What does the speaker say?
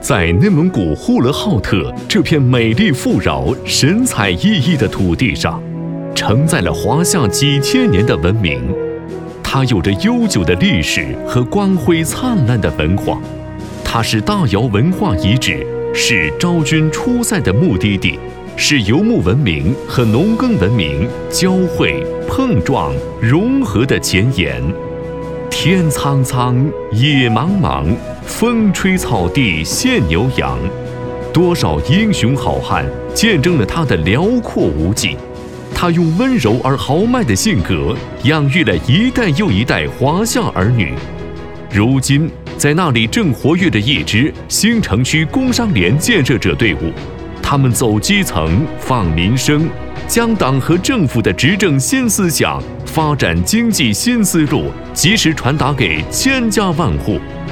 在内蒙古呼和浩特这片美丽富饶、神采奕奕的土地上，承载了华夏几千年的文明。它有着悠久的历史和光辉灿烂的文化。它是大窑文化遗址，是昭君出塞的目的地，是游牧文明和农耕文明交汇、碰撞、融合的前沿。天苍苍，野茫茫，风吹草低见牛羊。多少英雄好汉见证了他的辽阔无际。他用温柔而豪迈的性格，养育了一代又一代华夏儿女。如今，在那里正活跃着一支新城区工商联建设者队伍，他们走基层、放民生，将党和政府的执政新思想、发展经济新思路及时传达给千家万户，